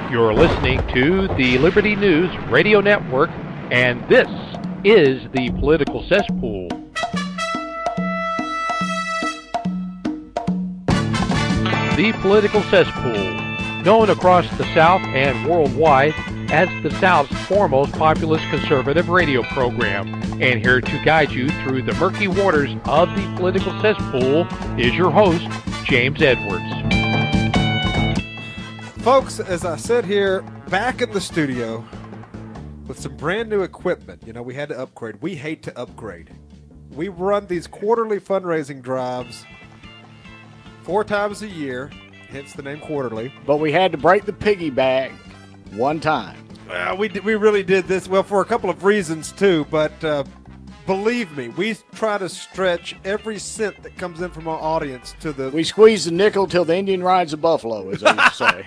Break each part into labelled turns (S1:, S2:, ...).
S1: You're listening to the Liberty News Radio Network, and this is the Political Cesspool. The Political Cesspool, known across the South and worldwide as the South's foremost populist conservative radio program. And here to guide you through the murky waters of the Political Cesspool is your host, James Edwards.
S2: Folks, as I sit here back in the studio with some brand new equipment, we had to upgrade. We hate to upgrade. We run these quarterly fundraising drives 4 times a year, hence the name quarterly.
S3: But we had to break the piggyback one time.
S2: We really did this, for a couple of reasons too, but believe me, we try to stretch every cent that comes in from our audience to the...
S3: We squeeze the nickel till the Indian rides the buffalo, as I used to say.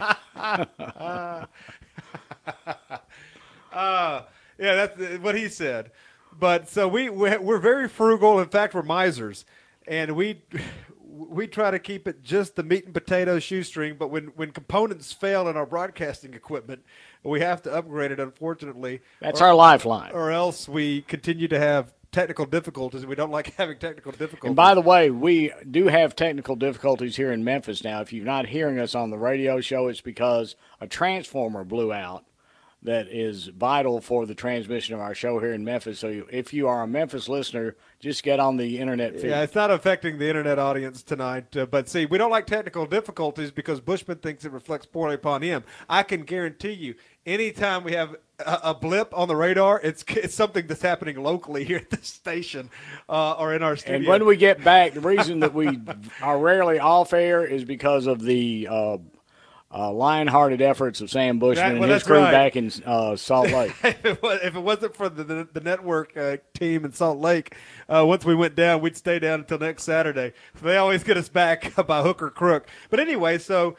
S2: Yeah, that's what he said. But so we're very frugal. In fact, we're misers, and we try to keep it just the meat and potatoes shoestring. But when components fail in our broadcasting equipment, we have to upgrade it. Unfortunately,
S3: that's our lifeline.
S2: Or else we continue to have technical difficulties. We don't like having technical difficulties.
S3: And by the way, we do have technical difficulties here in Memphis now. If you're not hearing us on the radio show, it's because a transformer blew out that is vital for the transmission of our show here in Memphis. So if you are a Memphis listener, just get on the internet feed.
S2: Yeah, it's not affecting the internet audience tonight. But see, we don't like technical difficulties because Bushman thinks it reflects poorly upon him. I can guarantee you, anytime we have a blip on the radar, it's something that's happening locally here at the station or in our studio.
S3: And when we get back, the reason that we are rarely off air is because of the lion-hearted efforts of Sam Bushman and his crew back in Salt Lake.
S2: If it wasn't for the network team in Salt Lake, once we went down, we'd stay down until next Saturday. So they always get us back by hook or crook. But anyway, so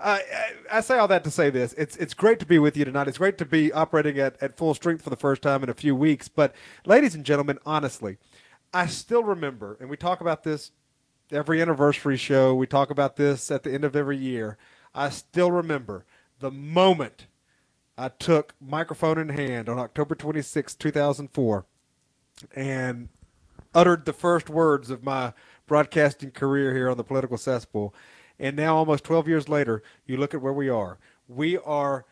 S2: I say all that to say this. It's great to be with you tonight. It's great to be operating at full strength for the first time in a few weeks. But ladies and gentlemen, honestly, I still remember, and we talk about this every anniversary show. We talk about this at the end of every year. I still remember the moment I took microphone in hand on October 26, 2004, and uttered the first words of my broadcasting career here on the Political Cesspool. And now, almost 12 years later, you look at where we are. We are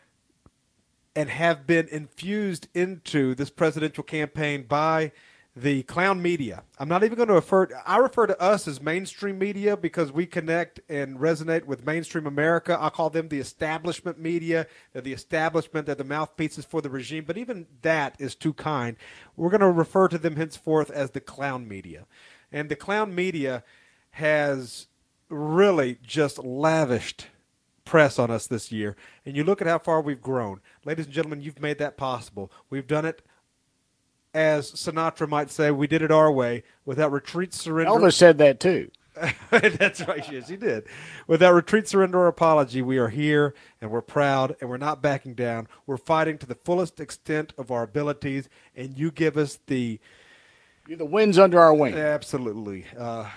S2: and have been infused into this presidential campaign by the clown media. I'm not even going to refer to us as mainstream media because we connect and resonate with mainstream America. I call them the establishment media. They're the establishment. They're the mouthpieces for the regime. But even that is too kind. We're going to refer to them henceforth as the clown media. And the clown media has really just lavished press on us this year. And you look at how far we've grown. Ladies and gentlemen, you've made that possible. We've done it, as Sinatra might say, we did it our way, without retreat, surrender.
S3: Elvis said that too.
S2: That's right, yes, he did. Without retreat, surrender, or apology, we are here, and we're proud, and we're not backing down. We're fighting to the fullest extent of our abilities, and you give us the...
S3: You're the winds under our wing.
S2: Absolutely.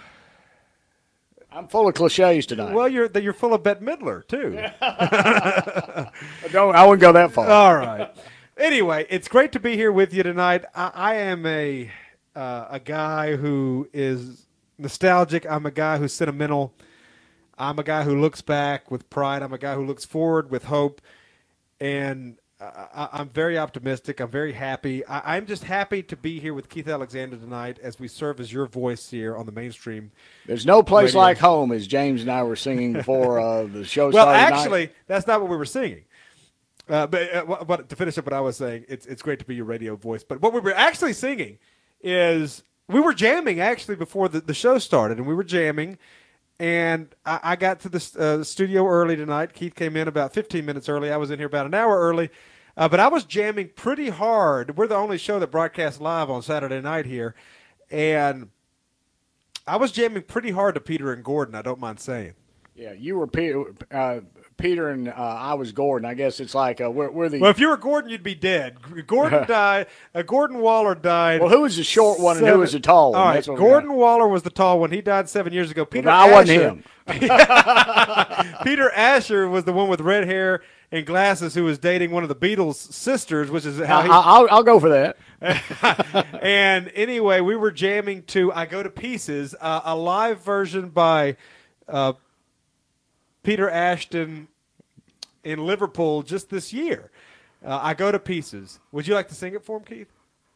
S3: I'm full of cliches tonight.
S2: Well, you're full of Bette Midler, too.
S3: I wouldn't go that far.
S2: All right. Anyway, it's great to be here with you tonight. I am a guy who is nostalgic. I'm a guy who's sentimental. I'm a guy who looks back with pride. I'm a guy who looks forward with hope. And I'm very optimistic. I'm very happy. I'm just happy to be here with Keith Alexander tonight as we serve as your voice here on the mainstream.
S3: There's no place radio. Like home, as James and I were singing before the show started.
S2: Well, actually, that's not what we were singing. But to finish up what I was saying, it's great to be your radio voice. But what we were actually singing is we were jamming actually before the show started, and we were jamming. And I got to the studio early tonight. Keith came in about 15 minutes early. I was in here about an hour early. But I was jamming pretty hard. We're the only show that broadcasts live on Saturday night here. And I was jamming pretty hard to Peter and Gordon, I don't mind saying.
S3: Yeah, you were Peter and I was Gordon. I guess it's like we're the.
S2: Well, if you were Gordon, you'd be dead. Gordon died. Gordon Waller died.
S3: Well, who was the short one and who was the tall one?
S2: All right, Gordon Waller was the tall one. He died 7 years ago. Peter
S3: I wasn't him.
S2: Peter Asher was the one with red hair and glasses who was dating one of the Beatles' sisters, which is how he.
S3: I'll go for that.
S2: And anyway, we were jamming to "I Go to Pieces," a live version by Peter Ashton in Liverpool just this year. "I Go to Pieces." Would you like to sing it for him, Keith?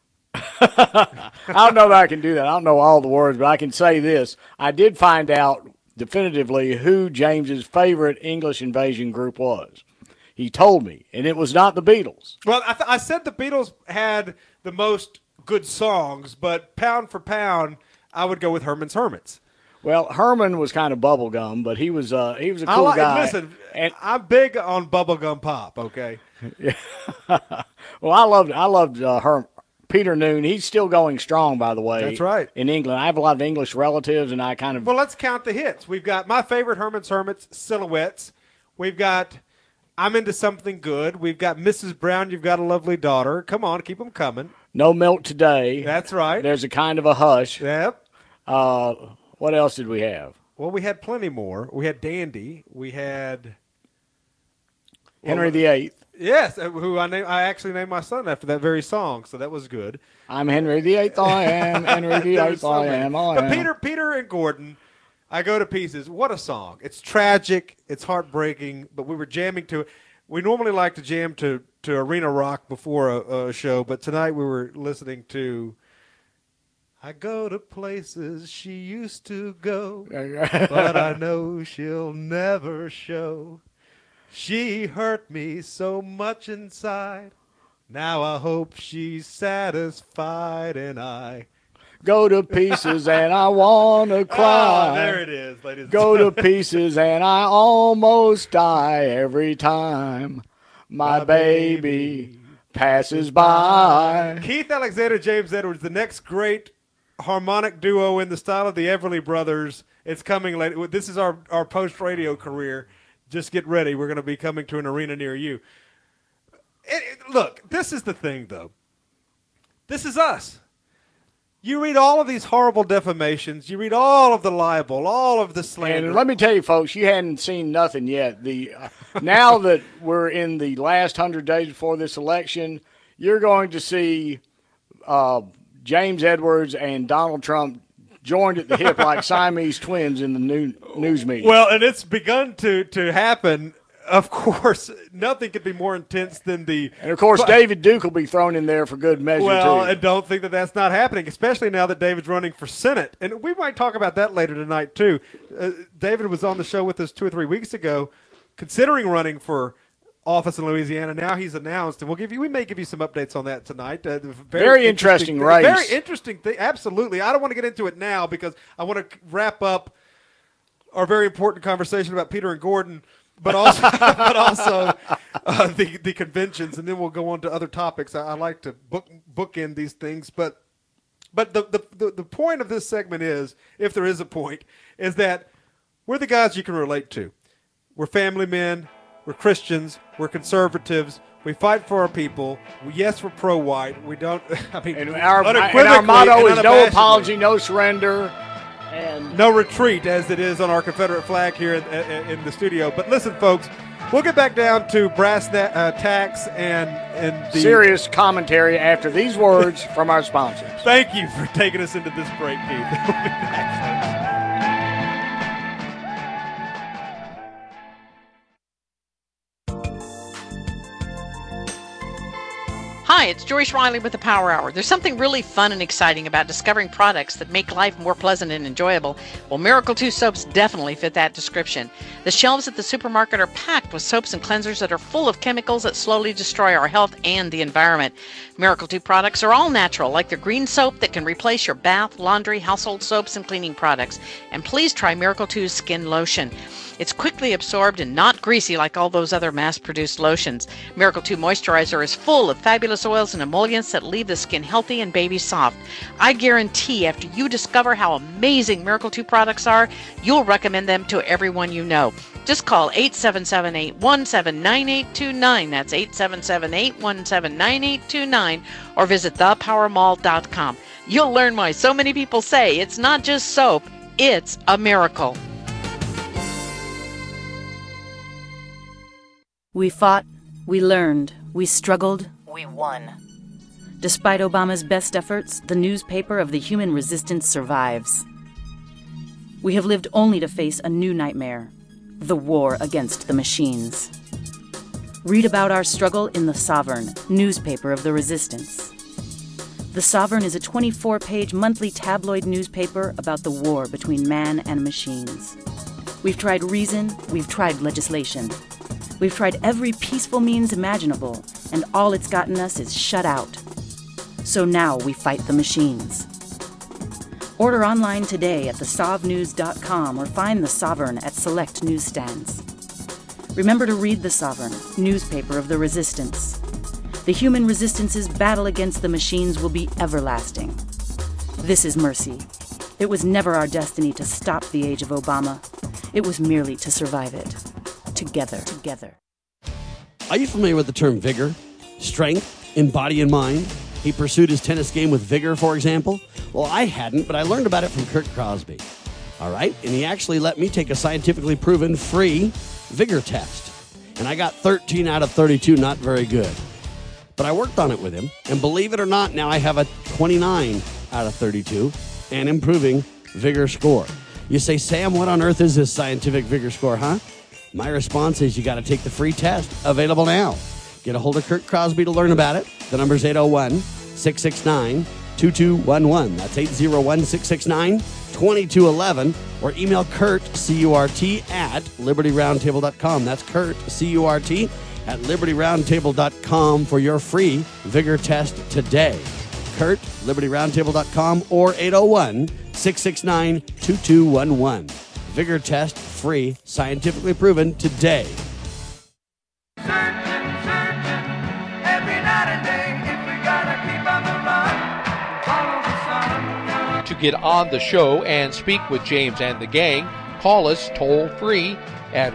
S3: I don't know that I can do that. I don't know all the words, but I can say this. I did find out definitively who James's favorite English invasion group was. He told me, and it was not the Beatles.
S2: Well, I said the Beatles had the most good songs, but pound for pound, I would go with Herman's Hermits.
S3: Well, Herman was kind of bubblegum, but he was a cool guy.
S2: Listen, I'm big on bubblegum pop. Okay.
S3: Yeah. Well, I loved Peter Noone. He's still going strong, by the way.
S2: That's right.
S3: In England, I have a lot of English relatives, and I kind of.
S2: Well, let's count the hits. We've got my favorite Herman's Hermits, Silhouettes. We've got I'm Into Something Good. We've got Mrs. Brown, You've Got a Lovely Daughter. Come on, keep them coming.
S3: No Milk Today.
S2: That's right.
S3: There's a Kind of a Hush.
S2: Yep.
S3: What else did we have?
S2: Well, we had plenty more. We had Dandy. We had
S3: Henry VIII.
S2: Yes, who I actually named my son after that very song, so that was good.
S3: I'm Henry VIII. I am Henry VIII. I am.
S2: But Peter and Gordon, I Go to Pieces. What a song! It's tragic. It's heartbreaking. But we were jamming to it. We normally like to jam to arena rock before a show, but tonight we were listening to I Go to Places She Used to Go, but I know she'll never show. She hurt me so much inside. Now I hope she's satisfied, and I
S3: go to pieces and I want to cry.
S2: Oh, there it is, ladies.
S3: Go to pieces and I almost die every time my baby passes by.
S2: Keith Alexander, James Edwards, the next great harmonic duo in the style of the Everly Brothers. It's coming later. This is our post-radio career. Just get ready. We're going to be coming to an arena near you. Look, this is the thing, though. This is us. You read all of these horrible defamations. You read all of the libel, all of the slander.
S3: And let me tell you, folks, you hadn't seen nothing yet. Now that we're in the last 100 days before this election, you're going to see James Edwards and Donald Trump joined at the hip like Siamese twins in the news media.
S2: Well, and it's begun to happen. Of course, nothing could be more intense than the...
S3: And, of course, David Duke will be thrown in there for good measure, too.
S2: Well, and don't think that that's not happening, especially now that David's running for Senate. And we might talk about that later tonight, too. David was on the show with us 2 or 3 weeks ago considering running for office in Louisiana. Now he's announced, and we may give you some updates on that tonight.
S3: Very interesting race.
S2: Very interesting thing. Absolutely. I don't want to get into it now because I want to wrap up our very important conversation about Peter and Gordon, but also the conventions, and then we'll go on to other topics. I like to bookend these things, but the point of this segment is, if there is a point, is that we're the guys you can relate to. We're family men. We're Christians. We're conservatives. We fight for our people. Yes, we're pro-white. We don't. I mean,
S3: and our motto is no apology, no surrender, and
S2: no retreat, as it is on our Confederate flag here in the studio. But listen, folks, we'll get back down to brass tacks and the
S3: serious commentary after these words from our sponsors.
S2: Thank you for taking us into this break, Keith. We'll be back, folks.
S4: Hi, it's Joyce Riley with the Power Hour. There's something really fun and exciting about discovering products that make life more pleasant and enjoyable. Well, Miracle 2 soaps definitely fit that description. The shelves at the supermarket are packed with soaps and cleansers that are full of chemicals that slowly destroy our health and the environment. Miracle 2 products are all natural, like their green soap that can replace your bath, laundry, household soaps, and cleaning products. And please try Miracle 2's skin lotion. It's quickly absorbed and not greasy like all those other mass-produced lotions. Miracle 2 Moisturizer is full of fabulous oils and emollients that leave the skin healthy and baby soft. I guarantee after you discover how amazing Miracle 2 products are, you'll recommend them to everyone you know. Just call 877-817-9829. That's 877-817-9829. Or visit thepowermall.com. You'll learn why so many people say it's not just soap, it's a miracle.
S5: We fought, we learned, we struggled, we won. Despite Obama's best efforts, the newspaper of the human resistance survives. We have lived only to face a new nightmare, the war against the machines. Read about our struggle in The Sovereign, newspaper of the resistance. The Sovereign is a 24-page monthly tabloid newspaper about the war between man and machines. We've tried reason, we've tried legislation. We've tried every peaceful means imaginable, and all it's gotten us is shut out. So now we fight the machines. Order online today at thesovnews.com or find The Sovereign at select newsstands. Remember to read The Sovereign, newspaper of the resistance. The human resistance's battle against the machines will be everlasting. This is Mercy. It was never our destiny to stop the age of Obama. It was merely to survive it. Together.
S6: Are you familiar with the term vigor, strength, in body and mind? He pursued his tennis game with vigor, for example. Well, I hadn't, but I learned about it from Kurt Crosby. All right? And he actually let me take a scientifically proven free vigor test. And I got 13 out of 32, not very good. But I worked on it with him, and believe it or not, now I have a 29 out of 32 and improving vigor score. You say, Sam, what on earth is this scientific vigor score, huh? My response is you got to take the free test, available now. Get a hold of Kurt Crosby to learn about it. The number's 801-669-2211. That's 801-669-2211. Or email Kurt, C-U-R-T, at LibertyRoundtable.com. That's Kurt, C-U-R-T, at LibertyRoundtable.com for your free vigor test today. Kurt, LibertyRoundtable.com, or 801-669-2211. Vigor test, free, scientifically proven today.
S1: To get on the show and speak with James and the gang, call us toll free at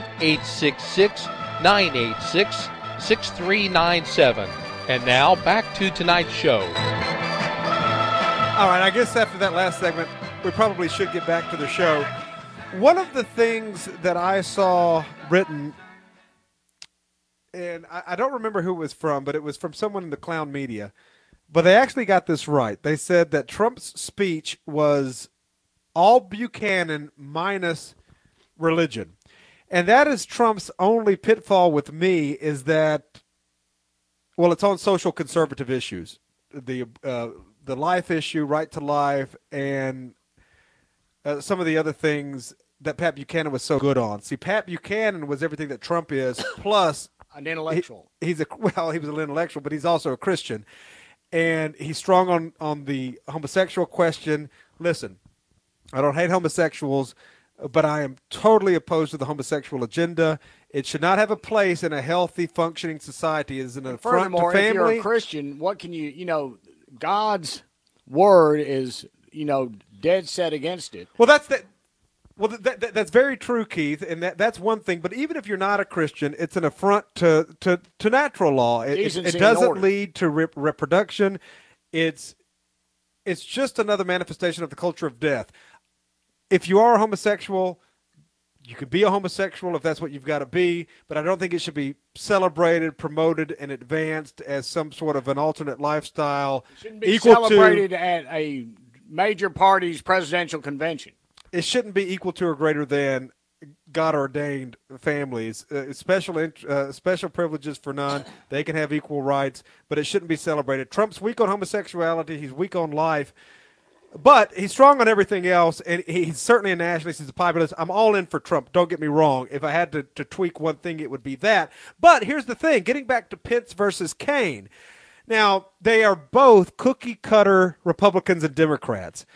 S1: 1-866-986-6397. And now back to tonight's show.
S2: All right, I guess after that last segment, we probably should get back to the show. One of the things that I saw written, and I don't remember who it was from, but it was from someone in the clown media, but they actually got this right. They said that Trump's speech was all Buchanan minus religion. And that is Trump's only pitfall with me, is that, well, it's on social conservative issues. The life issue, right to life, and some of the other things that Pat Buchanan was so good on. See, Pat Buchanan was everything that Trump is, plus
S3: an intellectual.
S2: He was an intellectual, but he's also a Christian. And he's strong on the homosexual question. Listen, I don't hate homosexuals, but I am totally opposed to the homosexual agenda. It should not have a place in a healthy, functioning society. It is an affront to family.
S3: If you're a Christian, what can you God's word is, dead set against it.
S2: Well, that's very true, Keith, and that's one thing. But even if you're not a Christian, it's an affront to natural law. It doesn't lead to reproduction. It's just another manifestation of the culture of death. If you are a homosexual, you can be a homosexual if that's what you've got to be, but I don't think it should be celebrated, promoted, and advanced as some sort of an alternate lifestyle.
S3: It shouldn't be celebrated at a major party's presidential convention.
S2: It shouldn't be equal to or greater than God-ordained families. Special privileges for none. They can have equal rights, but it shouldn't be celebrated. Trump's weak on homosexuality. He's weak on life. But he's strong on everything else, and he's certainly a nationalist. He's a populist. I'm all in for Trump. Don't get me wrong. If I had to tweak one thing, it would be that. But here's the thing. Getting back to Pence versus Kaine. Now, they are both cookie-cutter Republicans and Democrats.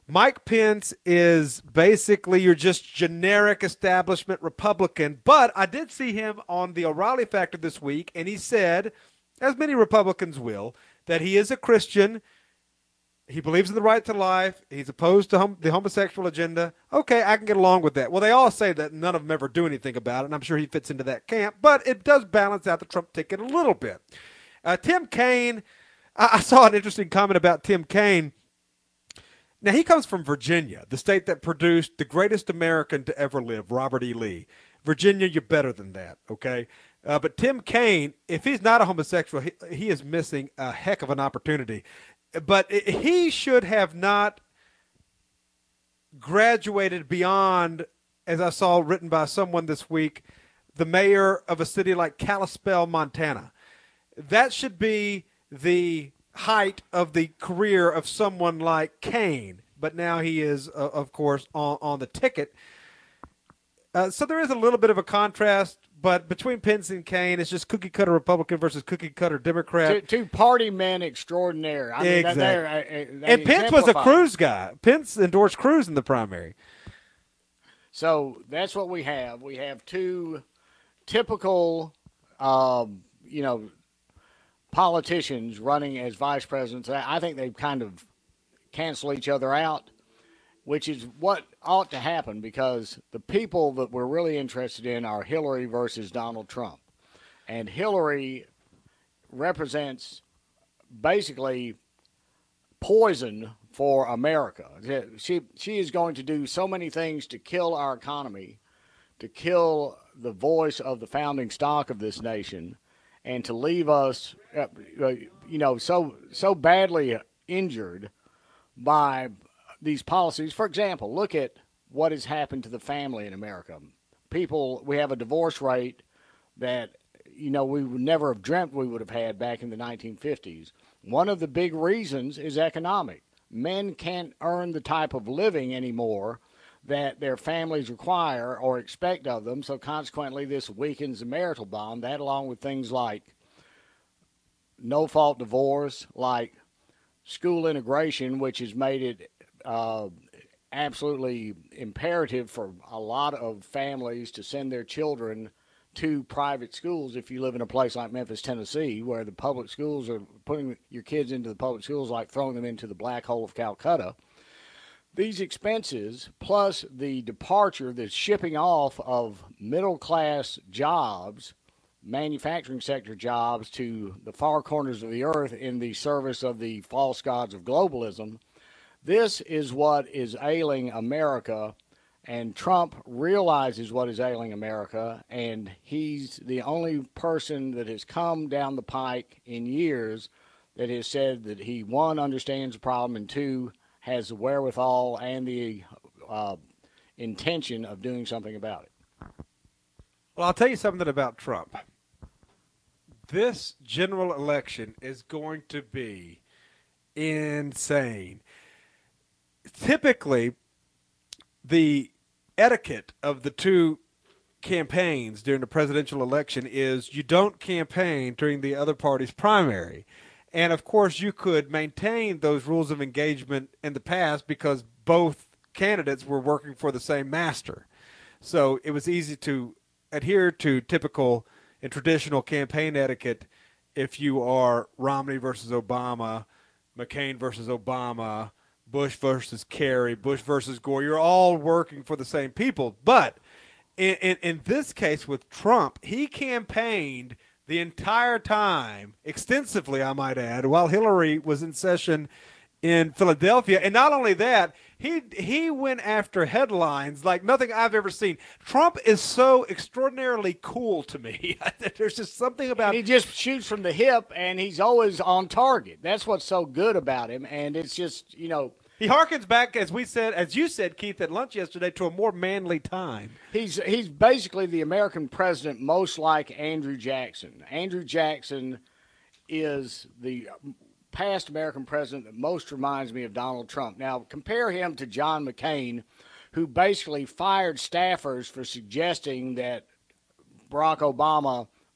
S2: Mike Pence is basically your just generic establishment Republican, but I did see him on the O'Reilly Factor this week, and he said, as many Republicans will, that he is a Christian. He believes in the right to life. He's opposed to the homosexual agenda. Okay, I can get along with that. Well, they all say that none of them ever do anything about it, and I'm sure he fits into that camp, but it does balance out the Trump ticket a little bit. Tim Kaine, I saw an interesting comment about Tim Kaine. Now, he comes from Virginia, the state that produced the greatest American to ever live, Robert E. Lee. Virginia, you're better than that, okay? But Tim Kaine, if he's not a homosexual, he is missing a heck of an opportunity. But he should have not graduated beyond, as I saw written by someone this week, the mayor of a city like Kalispell, Montana. That should be the height of the career of someone like Kaine, but now he is, of course, on the ticket. So there is a little bit of a contrast, but between Pence and Kaine, it's just cookie-cutter Republican versus cookie-cutter Democrat.
S3: Two party men extraordinaire. I mean,
S2: exactly. And Pence was a Cruz guy. Pence endorsed Cruz in the primary.
S3: So that's what we have. We have two typical, politicians running as vice presidents. I think they kind of cancel each other out, which is what ought to happen, because the people that we're really interested in are Hillary versus Donald Trump. And Hillary represents basically poison for America. She is going to do so many things to kill our economy, to kill the voice of the founding stock of this nation, and to leave us, so badly injured by these policies. For example, look at what has happened to the family in America. We have a divorce rate that, we would never have dreamt we would have had back in the 1950s. One of the big reasons is economic. Men can't earn the type of living anymore that their families require or expect of them, so consequently this weakens the marital bond. That, along with things like no-fault divorce, like school integration, which has made it absolutely imperative for a lot of families to send their children to private schools. If you live in a place like Memphis, Tennessee, where the public schools are putting your kids into the public schools like throwing them into the black hole of Calcutta, these expenses, plus the departure, the shipping off of middle-class jobs, manufacturing sector jobs, to the far corners of the earth in the service of the false gods of globalism, this is what is ailing America, and Trump realizes what is ailing America, and he's the only person that has come down the pike in years that has said that he, one, understands the problem, and two, has the wherewithal and the intention of doing something about it.
S2: Well, I'll tell you something about Trump. This general election is going to be insane. Typically, the etiquette of the two campaigns during the presidential election is you don't campaign during the other party's primary. And, of course, you could maintain those rules of engagement in the past because both candidates were working for the same master. So it was easy to adhere to typical and traditional campaign etiquette if you are Romney versus Obama, McCain versus Obama, Bush versus Kerry, Bush versus Gore. You're all working for the same people. But in this case with Trump, he campaigned the entire time, extensively, I might add, while Hillary was in session in Philadelphia. And not only that, he went after headlines like nothing I've ever seen. Trump is so extraordinarily cool to me. There's just something about...
S3: He just shoots from the hip, and he's always on target. That's what's so good about him, and it's just,
S2: He harkens back, as you said, Keith, at lunch yesterday, to a more manly time.
S3: He's basically the American president most like Andrew Jackson. Andrew Jackson is the past American president that most reminds me of Donald Trump. Now, compare him to John McCain, who basically fired staffers for suggesting that Barack Obama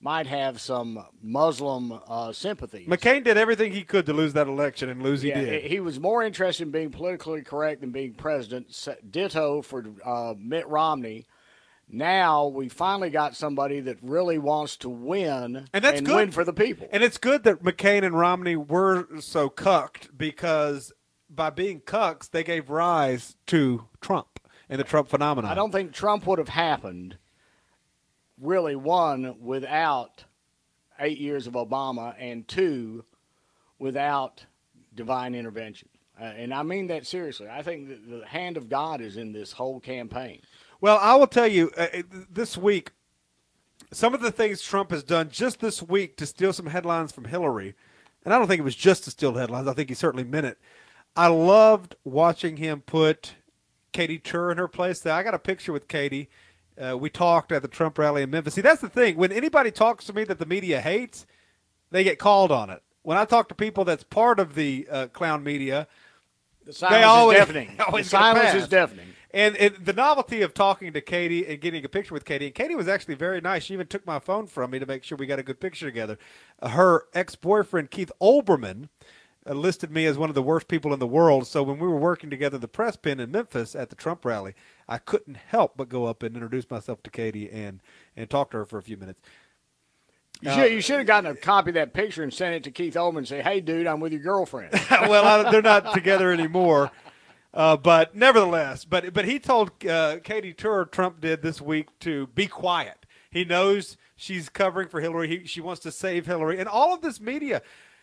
S3: might have some Muslim sympathies.
S2: McCain did everything he could to lose that election, and lose he did.
S3: He was more interested in being politically correct than being president. Ditto for Mitt Romney. Now we finally got somebody that really wants to win
S2: and that's good.
S3: Win for the people.
S2: And it's good that McCain and Romney were so cucked, because by being cucks, they gave rise to Trump and the Trump phenomenon.
S3: I don't think Trump would have happened, really, one, without 8 years of Obama, and two, without divine intervention. And I mean that seriously. I think the hand of God is in this whole campaign.
S2: Well, I will tell you, this week, some of the things Trump has done just this week to steal some headlines from Hillary, and I don't think it was just to steal headlines. I think he certainly meant it. I loved watching him put Katy Tur in her place. I got a picture with Katy. We talked at the Trump rally in Memphis. See, that's the thing. When anybody talks to me that the media hates, they get called on it. When I talk to people that's part of the clown media,
S3: the silence is deafening. The silence is deafening.
S2: And the novelty of talking to Katy and getting a picture with Katy, and Katy was actually very nice. She even took my phone from me to make sure we got a good picture together. Her ex-boyfriend, Keith Olbermann, listed me as one of the worst people in the world. So when we were working together at the press pen in Memphis at the Trump rally, I couldn't help but go up and introduce myself to Katy and talk to her for a few minutes.
S3: You should have gotten a copy of that picture and sent it to Keith Olbermann and say, "Hey, dude, I'm with your girlfriend."
S2: Well, they're not together anymore. But nevertheless, but he told Katy Tur, Trump did this week, to be quiet. He knows she's covering for Hillary. She wants to save Hillary. And all of this media,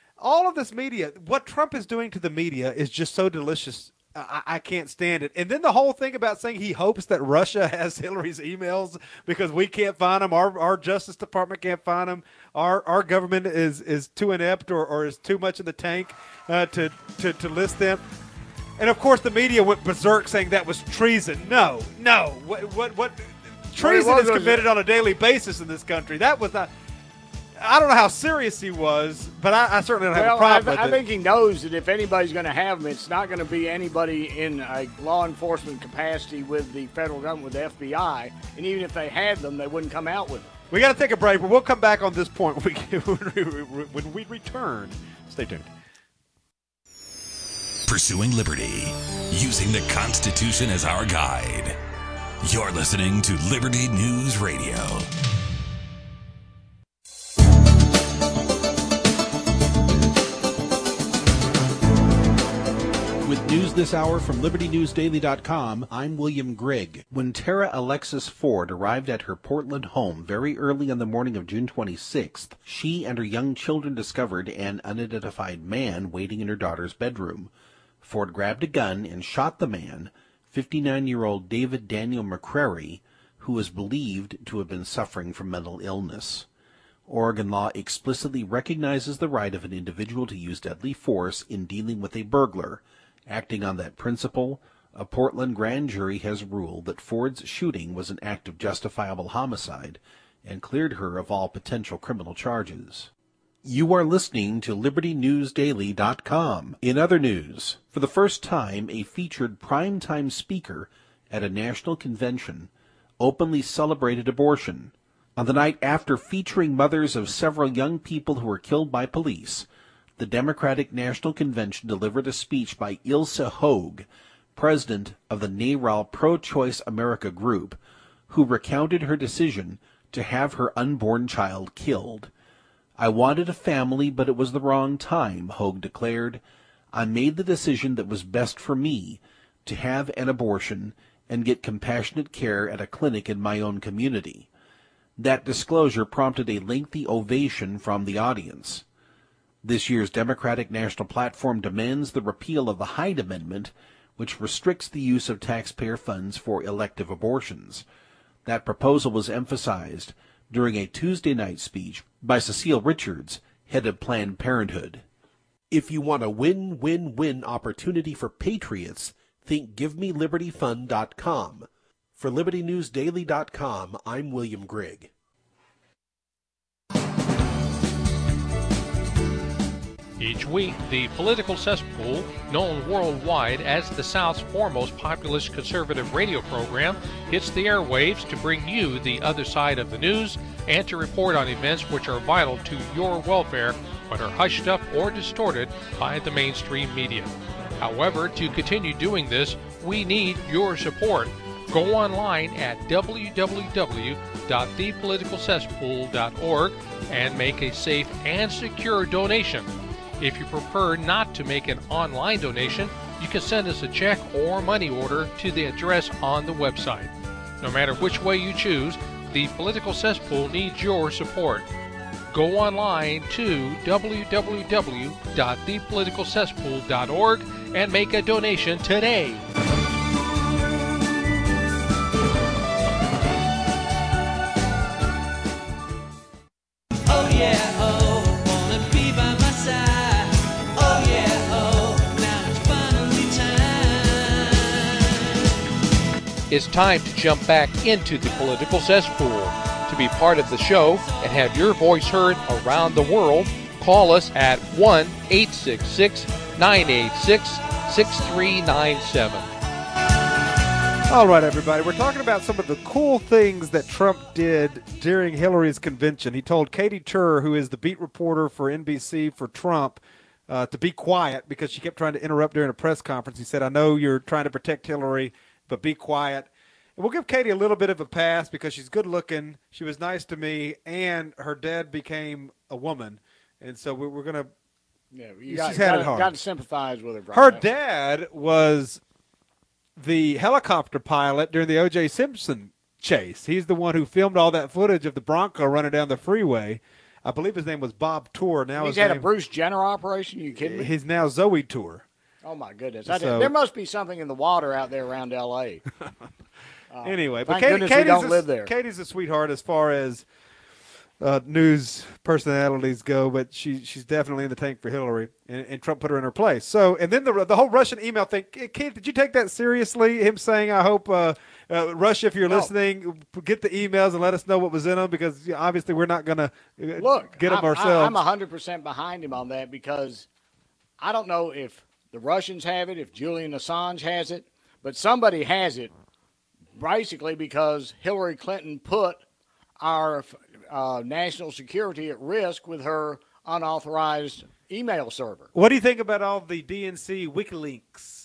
S2: what Trump is doing to the media is just so delicious. I can't stand it. And then the whole thing about saying he hopes that Russia has Hillary's emails because we can't find them. Our Justice Department can't find them. Our government is too inept or is too much in the tank to list them. And, of course, the media went berserk saying that was treason. No. What treason is committed on a daily basis in this country. That was not – I don't know how serious he was, but I certainly don't have a problem with it.
S3: I think he knows that if anybody's going to have him, it's not going to be anybody in a law enforcement capacity with the federal government, with the FBI. And even if they had them, they wouldn't come out with them.
S2: We got to take a break, but we'll come back on this point when we return. Stay tuned.
S7: Pursuing liberty, using the Constitution as our guide. You're listening to Liberty News Radio.
S8: With news this hour from LibertyNewsDaily.com, I'm William Grigg. When Tara Alexis Ford arrived at her Portland home very early on the morning of June 26th, she and her young children discovered an unidentified man waiting in her daughter's bedroom. Ford grabbed a gun and shot the man, 59-year-old David Daniel McCrary, who is believed to have been suffering from mental illness. Oregon law explicitly recognizes the right of an individual to use deadly force in dealing with a burglar. Acting on that principle, a Portland grand jury has ruled that Ford's shooting was an act of justifiable homicide and cleared her of all potential criminal charges. You are listening to LibertyNewsDaily.com. In other news, for the first time, a featured primetime speaker at a national convention openly celebrated abortion. On the night after featuring mothers of several young people who were killed by police, the Democratic National Convention delivered a speech by Ilse Hogue, president of the NARAL Pro-Choice America group, who recounted her decision to have her unborn child killed. "I wanted a family, but it was the wrong time," Hogue declared. "I made the decision that was best for me, to have an abortion and get compassionate care at a clinic in my own community." That disclosure prompted a lengthy ovation from the audience. This year's Democratic National Platform demands the repeal of the Hyde Amendment, which restricts the use of taxpayer funds for elective abortions. That proposal was emphasized during a Tuesday night speech by Cecile Richards, head of Planned Parenthood. If you want a win-win-win opportunity for patriots, think GiveMeLibertyFund.com. For LibertyNewsDaily.com, I'm William Grigg.
S1: Each week, the Political Cesspool, known worldwide as the South's foremost populist conservative radio program, hits the airwaves to bring you the other side of the news and to report on events which are vital to your welfare but are hushed up or distorted by the mainstream media. However, to continue doing this, we need your support. Go online at www.thepoliticalcesspool.org and make a safe and secure donation. If you prefer not to make an online donation, you can send us a check or money order to the address on the website. No matter which way you choose, the Political Cesspool needs your support. Go online to www.thepoliticalcesspool.org and make a donation today.
S9: Oh yeah, oh, wanna be by my side. Oh yeah, oh, now it's finally time.
S1: It's time to jump back into the Political Cesspool. To be part of the show and have your voice heard around the world, call us at 1-866-986-6397.
S2: All right, everybody. We're talking about some of the cool things that Trump did during Hillary's convention. He told Katie Tur, who is the beat reporter for NBC for Trump, to be quiet because she kept trying to interrupt during a press conference. He said, I know you're trying to protect Hillary, but be quiet. And we'll give Katie a little bit of a pass because she's good looking. She was nice to me, and her dad became a woman. And so we're going to she's had it hard.
S3: Got to sympathize with her.
S2: Her dad was the helicopter pilot during the O.J. Simpson chase. He's the one who filmed all that footage of the Bronco running down the freeway. I believe his name was Bob Tour. Now
S3: he's had a Bruce Jenner operation? Are you kidding me?
S2: He's now Zoe Tour.
S3: Oh, my goodness. There must be something in the water out there around L.A.
S2: Anyway, but Katie's a sweetheart as far as news personalities go, but she's definitely in the tank for Hillary, and Trump put her in her place. So, and then the whole Russian email thing. Keith, did you take that seriously? Him saying, "I hope Russia, if you're listening, get the emails and let us know what was in them," because obviously we're not going to get them ourselves.
S3: I'm 100% behind him on that because I don't know if the Russians have it, if Julian Assange has it, but somebody has it. Basically, because Hillary Clinton put our national security at risk with her unauthorized email server.
S2: What do you think about all the DNC WikiLeaks?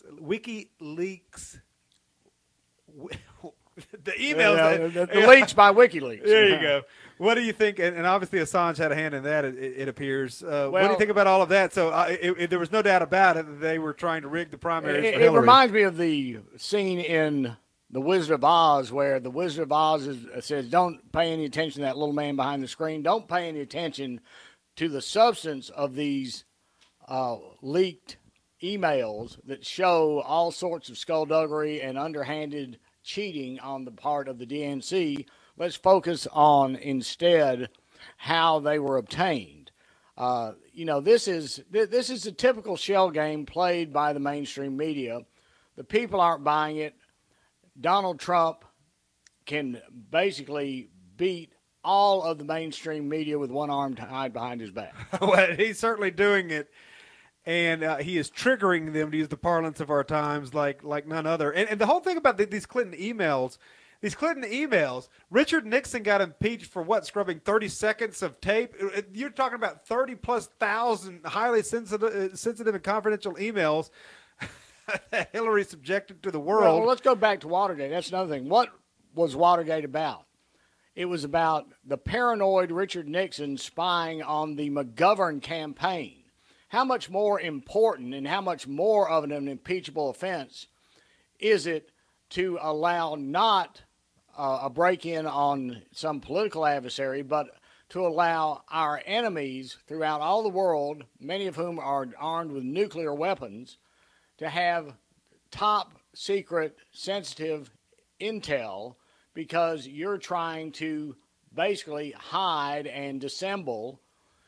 S2: The emails.
S3: The leaks by WikiLeaks.
S2: There you go. What do you think? And obviously Assange had a hand in that, it appears. What do you think about all of that? So there was no doubt about it that they were trying to rig the primaries for Hillary.
S3: It reminds me of the scene in The Wizard of Oz, where the Wizard of Oz says, don't pay any attention to that little man behind the screen. Don't pay any attention to the substance of these leaked emails that show all sorts of skullduggery and underhanded cheating on the part of the DNC. Let's focus on, instead, how they were obtained. This is a typical shell game played by the mainstream media. The people aren't buying it. Donald Trump can basically beat all of the mainstream media with one arm tied behind his back.
S2: Well, he's certainly doing it, and he is triggering them, to use the parlance of our times, like none other. And the whole thing about these Clinton emails, Richard Nixon got impeached for scrubbing 30 seconds of tape. You're talking about 30+ thousand highly sensitive and confidential emails that Hillary subjected to the world.
S3: Well, let's go back to Watergate. That's another thing. What was Watergate about? It was about the paranoid Richard Nixon spying on the McGovern campaign. How much more important and how much more of an impeachable offense is it to allow not a break-in on some political adversary, but to allow our enemies throughout all the world, many of whom are armed with nuclear weapons, to have top secret sensitive intel because you're trying to basically hide and dissemble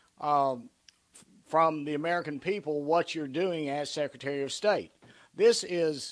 S3: from the American people what you're doing as Secretary of State. This is,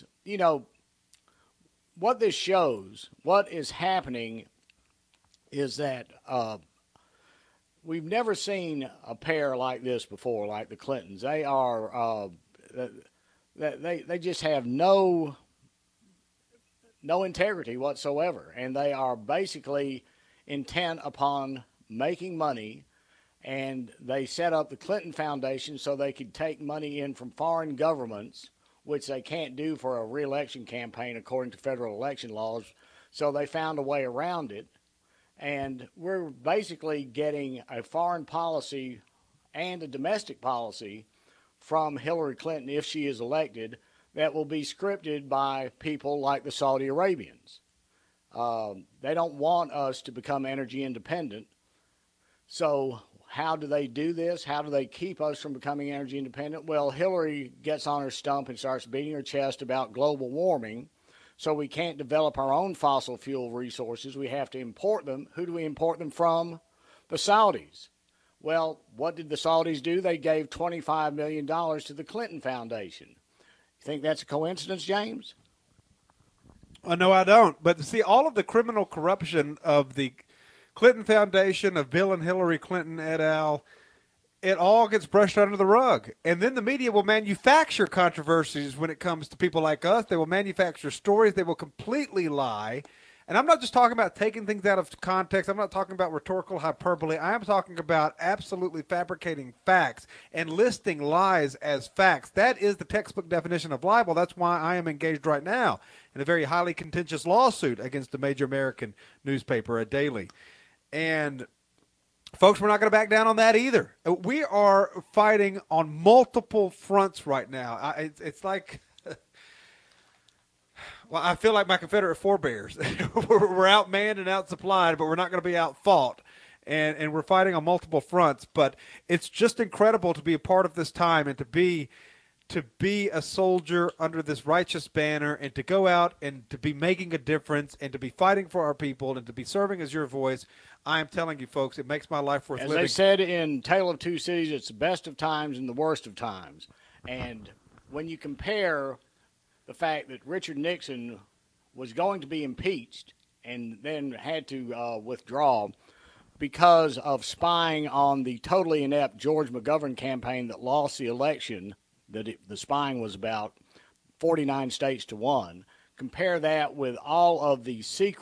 S3: what this shows, what is happening is that we've never seen a pair like this before, like the Clintons. They are they just have no integrity whatsoever, and they are basically intent upon making money. And they set up the Clinton Foundation so they could take money in from foreign governments, which they can't do for a re-election campaign according to federal election laws. So they found a way around it. And we're basically getting a foreign policy and a domestic policy from Hillary Clinton, if she is elected, that will be scripted by people like the Saudi Arabians. They don't want us to become energy independent. So how do they do this? How do they keep us from becoming energy independent? Well, Hillary gets on her stump and starts beating her chest about global warming. So we can't develop our own fossil fuel resources. We have to import them. Who do we import them from? The Saudis. Well, what did the Saudis do? They gave $25 million to the Clinton Foundation. You think that's a coincidence, James?
S2: No, I don't. But see, all of the criminal corruption of the Clinton Foundation, of Bill and Hillary Clinton et al., it all gets brushed under the rug. And then the media will manufacture controversies when it comes to people like us. They will manufacture stories. They will completely lie. And I'm not just talking about taking things out of context. I'm not talking about rhetorical hyperbole. I am talking about absolutely fabricating facts and listing lies as facts. That is the textbook definition of libel. That's why I am engaged right now in a very highly contentious lawsuit against a major American newspaper, a daily. And folks, we're not going to back down on that either. We are fighting on multiple fronts right now. It's like, well, I feel like my Confederate forebears. We're outmanned and outsupplied, but we're not going to be outfought. And we're fighting on multiple fronts. But it's just incredible to be a part of this time and to be a soldier under this righteous banner and to go out and to be making a difference and to be fighting for our people and to be serving as your voice. I am telling you, folks, it makes my life worth living.
S3: As they said in Tale of Two Cities, it's the best of times and the worst of times. And when you compare the fact that Richard Nixon was going to be impeached and then had to withdraw because of spying on the totally inept George McGovern campaign that lost the election, the spying was about 49 states to 1. Compare that with all of the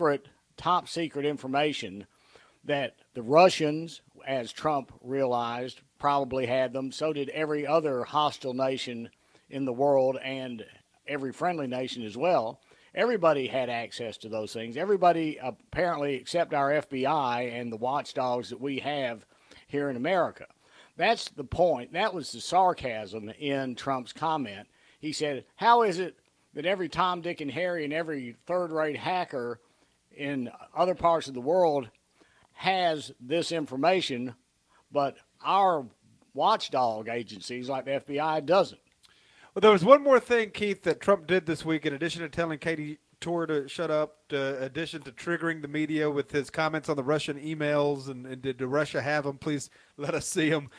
S3: top secret information that the Russians, as Trump realized, probably had them. So did every other hostile nation in the world and every friendly nation as well. Everybody had access to those things. Everybody, apparently, except our FBI and the watchdogs that we have here in America. That's the point. That was the sarcasm in Trump's comment. He said, how is it that every Tom, Dick, and Harry and every third-rate hacker in other parts of the world has this information, but our watchdog agencies like the FBI doesn't?
S2: Well, there was one more thing, Keith, that Trump did this week, in addition to telling Katie Tor to shut up, in addition to triggering the media with his comments on the Russian emails and did Russia have them? Please let us see them.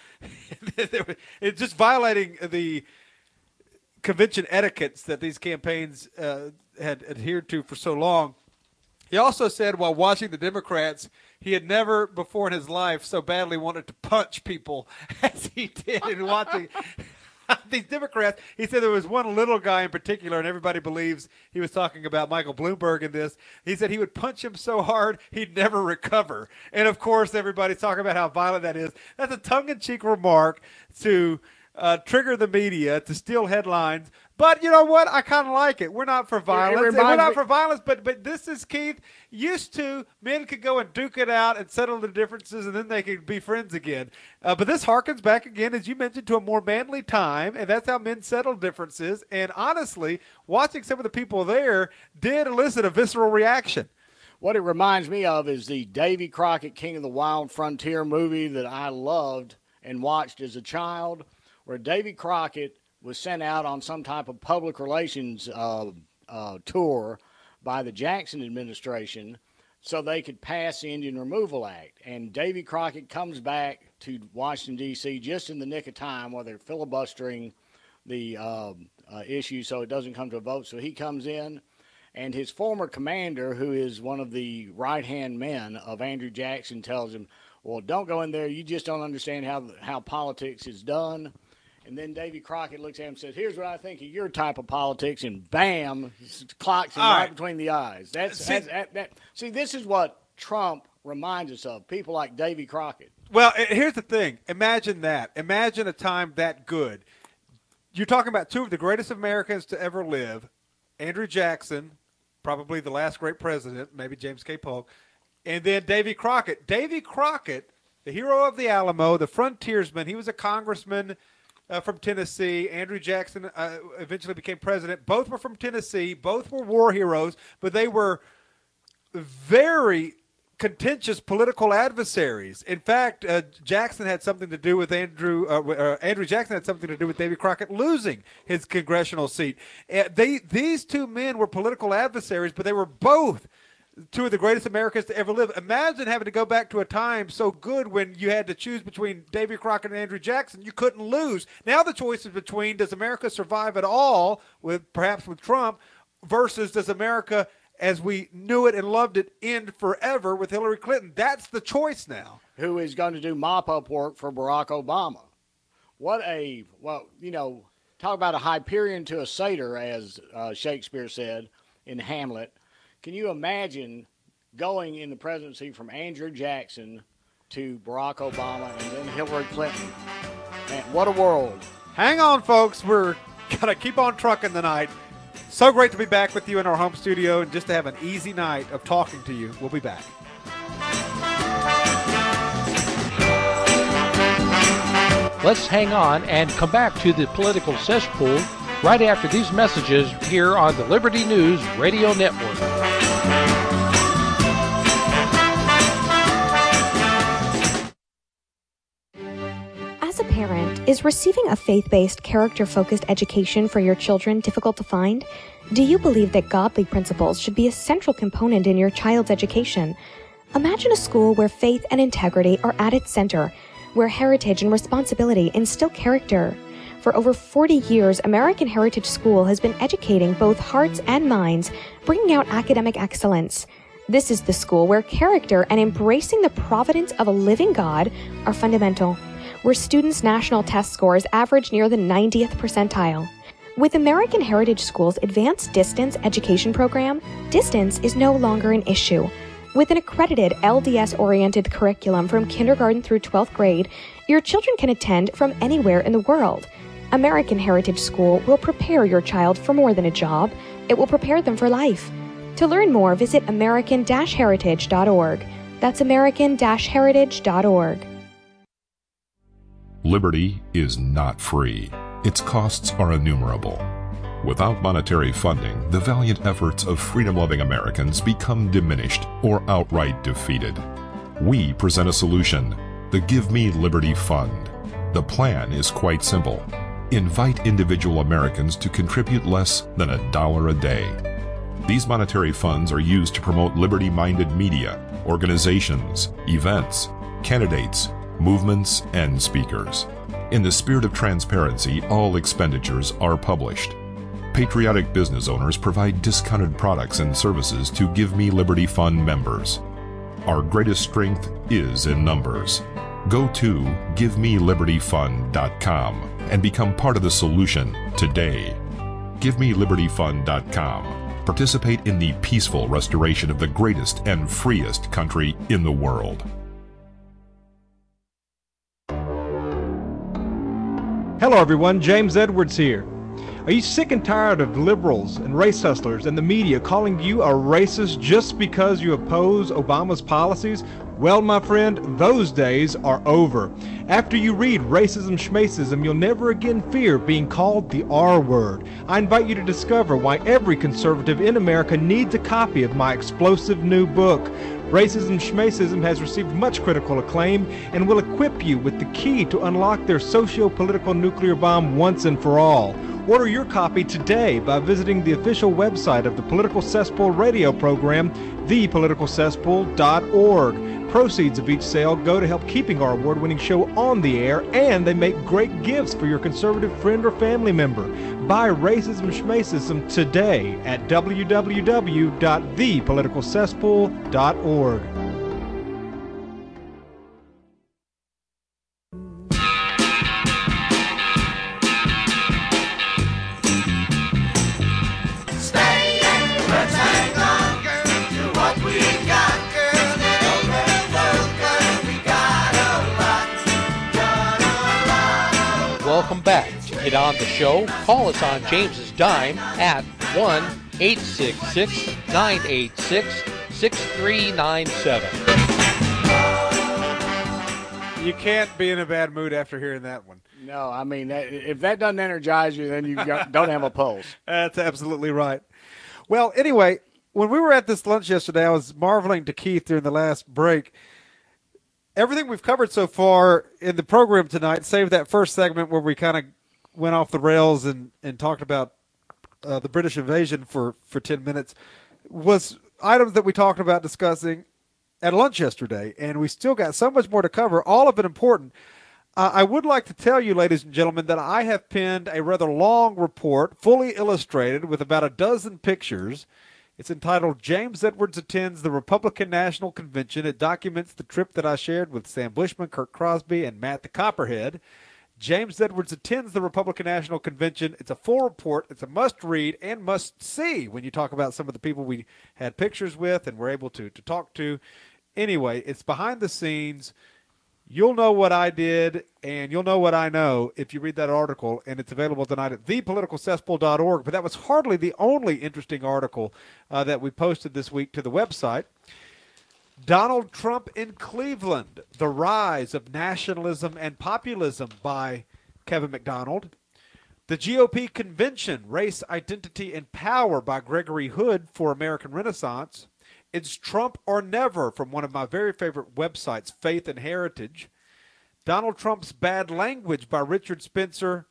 S2: It's just violating the convention etiquettes that these campaigns had adhered to for so long. He also said while watching the Democrats, he had never before in his life so badly wanted to punch people as he did in watching these Democrats. He said there was one little guy in particular, and everybody believes he was talking about Michael Bloomberg in this. He said he would punch him so hard he'd never recover. And, of course, everybody's talking about how violent that is. That's a tongue-in-cheek remark to trigger the media, to steal headlines. But you know what? I kind of like it. We're not for violence. We're not for violence, but this is, Keith, used to men could go and duke it out and settle the differences, and then they could be friends again. But this harkens back again, as you mentioned, to a more manly time, and that's how men settle differences. And honestly, watching some of the people there did elicit a visceral reaction.
S3: What it reminds me of is the Davy Crockett King of the Wild Frontier movie that I loved and watched as a child, where Davy Crockett was sent out on some type of public relations tour by the Jackson administration so they could pass the Indian Removal Act. And Davy Crockett comes back to Washington, D.C. just in the nick of time while they're filibustering the issue so it doesn't come to a vote. So he comes in, and his former commander, who is one of the right-hand men of Andrew Jackson, tells him, Well, don't go in there. You just don't understand how politics is done. And then Davy Crockett looks at him and says, here's what I think of your type of politics, and bam, clocks him right between the eyes. See, this is what Trump reminds us of, people like Davy Crockett.
S2: Well, here's the thing. Imagine that. Imagine a time that good. You're talking about two of the greatest Americans to ever live, Andrew Jackson, probably the last great president, maybe James K. Polk, and then Davy Crockett. Davy Crockett, the hero of the Alamo, the frontiersman, he was a congressman from Tennessee. Andrew Jackson eventually became president. Both were from Tennessee. Both were war heroes, but they were very contentious political adversaries. In fact, Jackson had something to do with Andrew Jackson had something to do with Davy Crockett losing his congressional seat. These two men were political adversaries, but they were both two of the greatest Americans to ever live. Imagine having to go back to a time so good when you had to choose between Davy Crockett and Andrew Jackson. You couldn't lose. Now the choice is between, does America survive at all, perhaps with Trump, versus does America, as we knew it and loved it, end forever with Hillary Clinton? That's the choice now.
S3: Who is going to do mop-up work for Barack Obama? Talk about a Hyperion to a satyr, as Shakespeare said in Hamlet. Can you imagine going in the presidency from Andrew Jackson to Barack Obama and then Hillary Clinton? Man, what a world.
S2: Hang on, folks. We're going to keep on trucking tonight. So great to be back with you in our home studio and just to have an easy night of talking to you. We'll be back.
S1: Let's hang on and come back to the political cesspool right after these messages here on the Liberty News Radio Network.
S10: As a parent, is receiving a faith-based, character-focused education for your children difficult to find? Do you believe that godly principles should be a central component in your child's education? Imagine a school where faith and integrity are at its center, where heritage and responsibility instill character. For over 40 years, American Heritage School has been educating both hearts and minds, bringing out academic excellence. This is the school where character and embracing the providence of a living God are fundamental, where students' national test scores average near the 90th percentile. With American Heritage School's advanced distance education program, distance is no longer an issue. With an accredited LDS-oriented curriculum from kindergarten through 12th grade, your children can attend from anywhere in the world. American Heritage School will prepare your child for more than a job. It will prepare them for life. To learn more, visit american-heritage.org. That's american-heritage.org.
S11: Liberty is not free. Its costs are innumerable. Without monetary funding, the valiant efforts of freedom-loving Americans become diminished or outright defeated. We present a solution, the Give Me Liberty Fund. The plan is quite simple. Invite individual Americans to contribute less than $1 a day. These monetary funds are used to promote liberty-minded media, organizations, events, candidates, movements, and speakers. In the spirit of transparency, all expenditures are published. Patriotic business owners provide discounted products and services to Give Me Liberty Fund members. Our greatest strength is in numbers. Go to GiveMeLibertyFund.com and become part of the solution today. GiveMeLibertyFund.com. Participate in the peaceful restoration of the greatest and freest country in the world.
S12: Hello everyone, James Edwards here. Are you sick and tired of liberals and race hustlers and the media calling you a racist just because you oppose Obama's policies? Well, my friend, those days are over. After you read Racism Schmacism, you'll never again fear being called the R word. I invite you to discover why every conservative in America needs a copy of my explosive new book. Racism Schmacism has received much critical acclaim and will equip you with the key to unlock their socio-political nuclear bomb once and for all. Order your copy today by visiting the official website of the Political Cesspool radio program, thepoliticalcesspool.org. Proceeds of each sale go to help keeping our award-winning show on the air, and they make great gifts for your conservative friend or family member. Buy Racism Schmacism today at www.thepoliticalcesspool.org.
S1: welcome back. To get on the show, call us on James's dime at 1-866-986-6397.
S2: You can't be in a bad mood after hearing that one.
S3: No, I mean, if that doesn't energize you, then you don't have a pulse.
S2: That's absolutely right. Well, anyway, when we were at this lunch yesterday, I was marveling to Keith during the last break. Everything we've covered so far in the program tonight, save that first segment where we kind of went off the rails and talked about the British invasion for 10 minutes, was items that we talked about discussing at lunch yesterday, and we still got so much more to cover, all of it important. I would like to tell you, ladies and gentlemen, that I have penned a rather long report, fully illustrated, with about a dozen pictures. It's entitled James Edwards Attends the Republican National Convention. It documents the trip that I shared with Sam Bushman, Kirk Crosby, and Matt the Copperhead. James Edwards attends the Republican National Convention. It's a full report. It's a must-read and must-see when you talk about some of the people we had pictures with and were able to talk to. Anyway, it's behind the scenes. You'll know what I did, and you'll know what I know if you read that article, and it's available tonight at thepoliticalcesspool.org. But that was hardly the only interesting article that we posted this week to the website. Donald Trump in Cleveland, The Rise of Nationalism and Populism by Kevin McDonald. The GOP Convention, Race, Identity, and Power by Gregory Hood for American Renaissance. It's Trump or Never from one of my very favorite websites, Faith and Heritage. Donald Trump's Bad Language by Richard Spencer.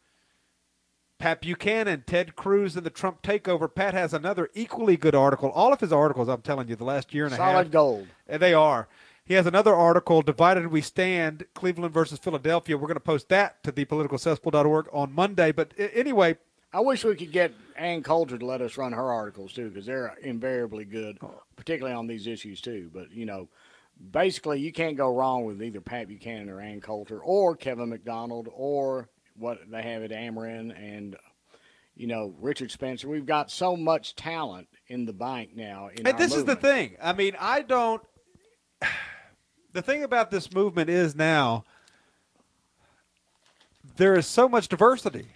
S2: Pat Buchanan, Ted Cruz, and the Trump Takeover. Pat has another equally good article. All of his articles, I'm telling you, the last year and a half.
S3: Solid gold.
S2: And they are. He has another article, Divided We Stand, Cleveland versus Philadelphia. We're going to post that to thepoliticalcesspool.org on Monday. But anyway,
S3: I wish we could get Ann Coulter to let us run her articles, too, because they're invariably good, particularly on these issues, too. But, you know, basically you can't go wrong with either Pat Buchanan or Ann Coulter or Kevin McDonald or what they have at Ameren and, you know, Richard Spencer. We've got so much talent in the bank now.
S2: And this is the thing. I mean, the thing about this movement is now there is so much diversity.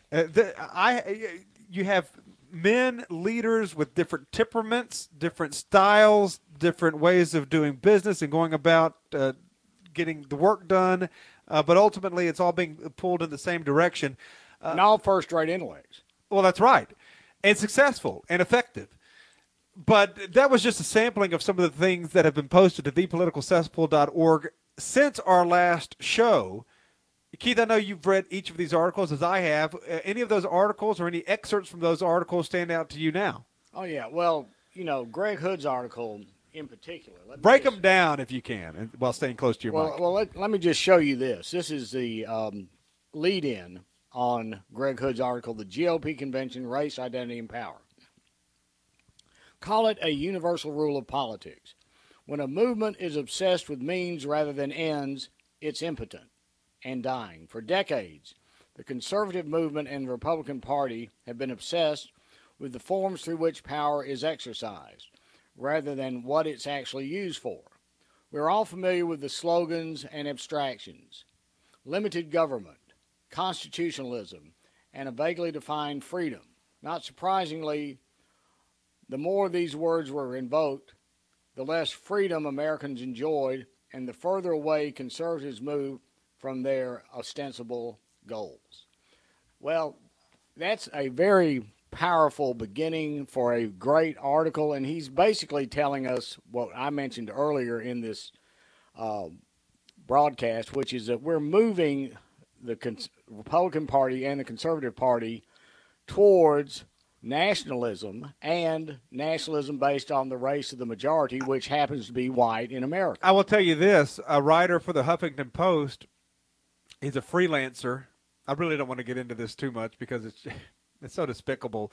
S2: You have men, leaders with different temperaments, different styles, different ways of doing business and going about getting the work done. But ultimately, it's all being pulled in the same direction.
S3: And all first-rate intellects.
S2: Well, that's right. And successful and effective. But that was just a sampling of some of the things that have been posted to thepoliticalcesspool.org since our last show. Keith, I know you've read each of these articles as I have. Any of those articles or any excerpts from those articles stand out to you now?
S3: Oh, yeah. Well, you know, Greg Hood's article in particular.
S2: Break them down if you can while staying close to your mic.
S3: Well, let me just show you this. This is the lead-in on Greg Hood's article, The GOP Convention, Race, Identity, and Power. Call it a universal rule of politics. When a movement is obsessed with means rather than ends, it's impotent and dying. For decades, the conservative movement and the Republican Party have been obsessed with the forms through which power is exercised, rather than what it's actually used for. We're all familiar with the slogans and abstractions: limited government, constitutionalism, and a vaguely defined freedom. Not surprisingly, the more these words were invoked, the less freedom Americans enjoyed, and the further away conservatives moved from their ostensible goals. Well, that's a very powerful beginning for a great article, and he's basically telling us what I mentioned earlier in this broadcast, which is that we're moving the Republican Party and the Conservative Party towards nationalism, and nationalism based on the race of the majority, which happens to be white in America.
S2: I will tell you this, a writer for the Huffington Post, he's a freelancer. I really don't want to get into this too much because it's so despicable.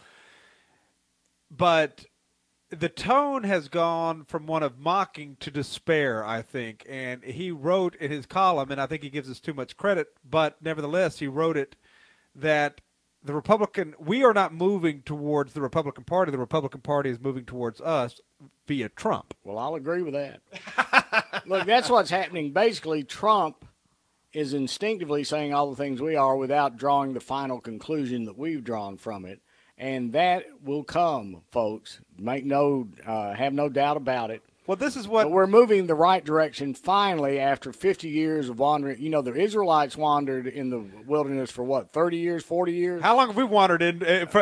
S2: But the tone has gone from one of mocking to despair, I think. And he wrote in his column, and I think he gives us too much credit, but nevertheless he wrote it, that we are not moving towards the Republican Party. The Republican Party is moving towards us via Trump.
S3: Well, I'll agree with that. Look, that's what's happening. Basically, Trump is instinctively saying all the things we are without drawing the final conclusion that we've drawn from it. And that will come, folks. Have no doubt about it.
S2: Well, this is what...
S3: But we're moving the right direction finally after 50 years of wandering. You know, the Israelites wandered in the wilderness for what, 30 years, 40 years?
S2: How long have we wandered since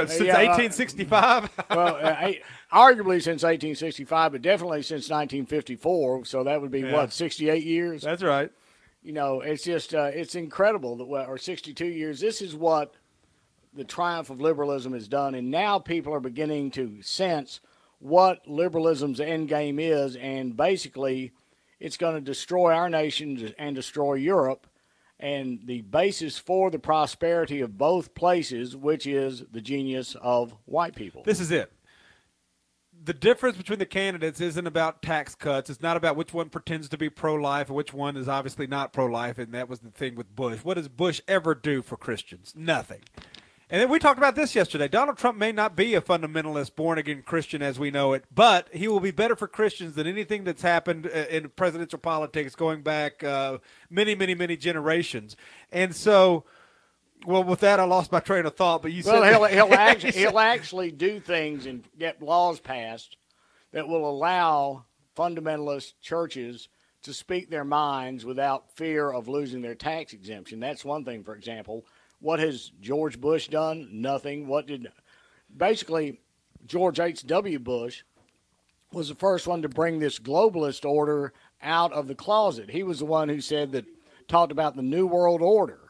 S2: 1865?
S3: Well, arguably since 1865, but definitely since 1954. So that would be, 68 years?
S2: That's right.
S3: You know, it's just, it's incredible that, or 62 years. This is what the triumph of liberalism has done. And now people are beginning to sense what liberalism's end game is, and basically it's going to destroy our nations and destroy Europe, and the basis for the prosperity of both places, which is the genius of white people.
S2: This is it. The difference between the candidates isn't about tax cuts. It's not about which one pretends to be pro-life and which one is obviously not pro-life, and that was the thing with Bush. What does Bush ever do for Christians? Nothing. And then we talked about this yesterday. Donald Trump may not be a fundamentalist, born-again Christian as we know it, but he will be better for Christians than anything that's happened in presidential politics going back many, many, many generations. And so, well, with that, I lost my train of thought. But you said
S3: he'll actually do things and get laws passed that will allow fundamentalist churches to speak their minds without fear of losing their tax exemption. That's one thing, for example. What has George Bush done? Nothing. Basically, George H.W. Bush was the first one to bring this globalist order out of the closet. He was the one who talked about the New World Order,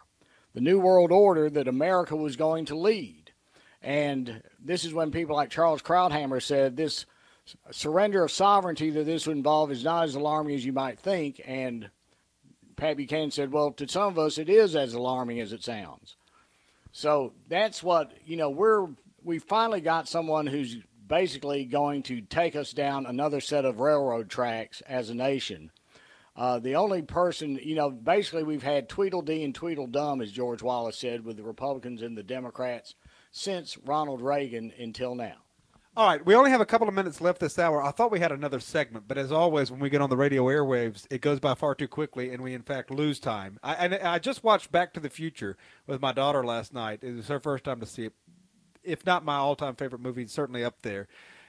S3: that America was going to lead. And this is when people like Charles Krauthammer said this surrender of sovereignty that this would involve is not as alarming as you might think. And Pat Buchanan said, well, to some of us, it is as alarming as it sounds. So that's what, we finally got someone who's basically going to take us down another set of railroad tracks as a nation. The only person, basically we've had Tweedledee and Tweedledum, as George Wallace said, with the Republicans and the Democrats since Ronald Reagan until now.
S2: All right, we only have a couple of minutes left this hour. I thought we had another segment, but as always, when we get on the radio airwaves, it goes by far too quickly, and we, in fact, lose time. I just watched Back to the Future with my daughter last night. It was her first time to see it. If not my all-time favorite movie, it's certainly up there.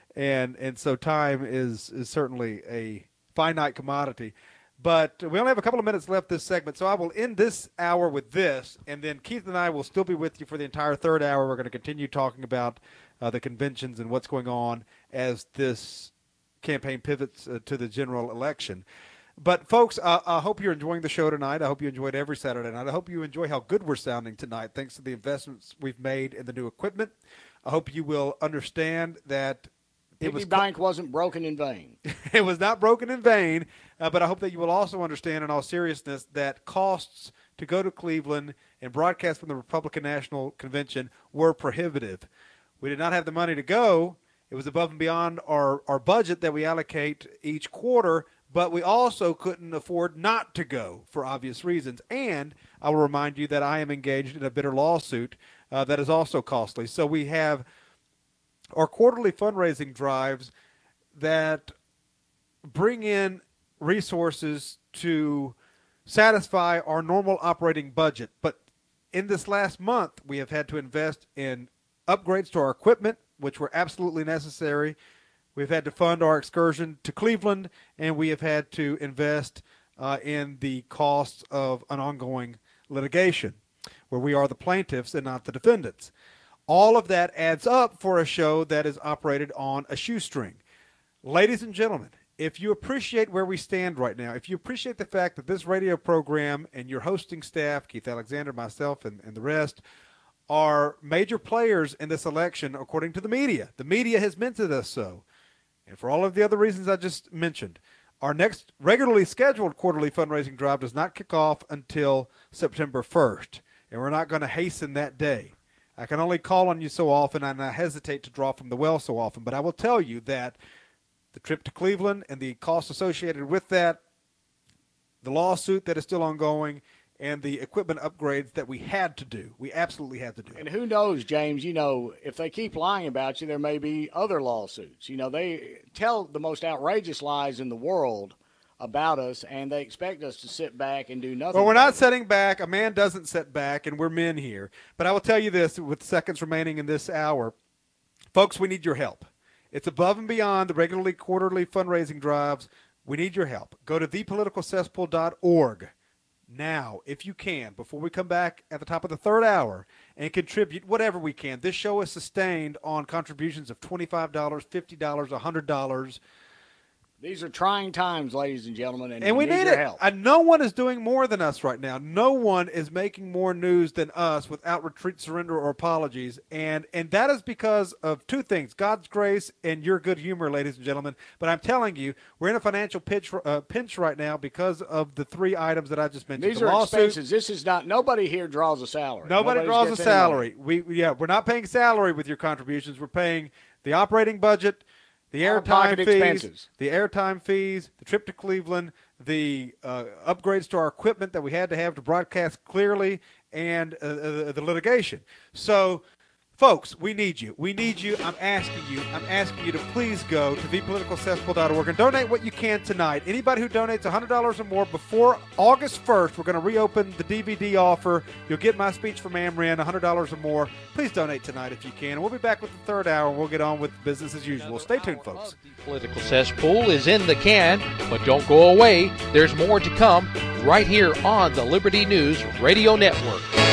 S2: And so time is certainly a finite commodity. But we only have a couple of minutes left this segment, so I will end this hour with this, and then Keith and I will still be with you for the entire third hour. We're going to continue talking about the conventions and what's going on as this campaign pivots to the general election. But, folks, I hope you're enjoying the show tonight. I hope you enjoyed every Saturday night. I hope you enjoy how good we're sounding tonight thanks to the investments we've made in the new equipment. I hope you will understand that
S3: Piggy Bank wasn't broken in vain.
S2: It was not broken in vain, but I hope that you will also understand in all seriousness that costs to go to Cleveland and broadcast from the Republican National Convention were prohibitive. We did not have the money to go. It was above and beyond our budget that we allocate each quarter, but we also couldn't afford not to go for obvious reasons. And I will remind you that I am engaged in a bitter lawsuit that is also costly. So we have our quarterly fundraising drives that bring in resources to satisfy our normal operating budget. But in this last month, we have had to invest in upgrades to our equipment, which were absolutely necessary. We've had to fund our excursion to Cleveland, and we have had to invest in the costs of an ongoing litigation where we are the plaintiffs and not the defendants. All of that adds up for a show that is operated on a shoestring. Ladies and gentlemen, if you appreciate where we stand right now, if you appreciate the fact that this radio program and your hosting staff, Keith Alexander, myself, and the rest, are major players in this election according to the media has minted us so, and for all of the other reasons I just mentioned, our next regularly scheduled quarterly fundraising drive does not kick off until September 1st, and we're not going to hasten that day. I can only call on you so often, and I hesitate to draw from the well so often, but I will tell you that the trip to Cleveland and the costs associated with that, the lawsuit that is still ongoing, and the equipment upgrades that we had to do. We absolutely had to do.
S3: And who knows, James, if they keep lying about you, there may be other lawsuits. They tell the most outrageous lies in the world about us, and they expect us to sit back and do nothing.
S2: Well, we're not sitting back. A man doesn't sit back, and we're men here. But I will tell you this, with seconds remaining in this hour, folks, we need your help. It's above and beyond the regularly quarterly fundraising drives. We need your help. Go to thepoliticalcesspool.org now, if you can, before we come back at the top of the third hour, and contribute whatever we can. This show is sustained on contributions of $25, $50, $100.
S3: These are trying times, ladies and gentlemen, and
S2: we need
S3: your
S2: it.
S3: help.
S2: No one is doing more than us right now. No one is making more news than us without retreat, surrender, or apologies. And that is because of two things, God's grace and your good humor, ladies and gentlemen. But I'm telling you, we're in a financial pinch right now because of the three items that I just mentioned.
S3: These are expenses. This is not, nobody here draws a salary.
S2: Nobody draws a salary. We're not paying salary with your contributions. We're paying the operating budget, the airtime fees, the trip to Cleveland, the upgrades to our equipment that we had to have to broadcast clearly, and the litigation. So, folks, we need you. We need you. I'm asking you to please go to thepoliticalcesspool.org and donate what you can tonight. Anybody who donates $100 or more before August 1st, we're going to reopen the DVD offer. You'll get my speech from Amran, $100 or more. Please donate tonight if you can. And we'll be back with the third hour, and we'll get on with business as usual. Stay tuned, folks.
S1: The Political Cesspool is in the can, but don't go away. There's more to come right here on the Liberty News Radio Network.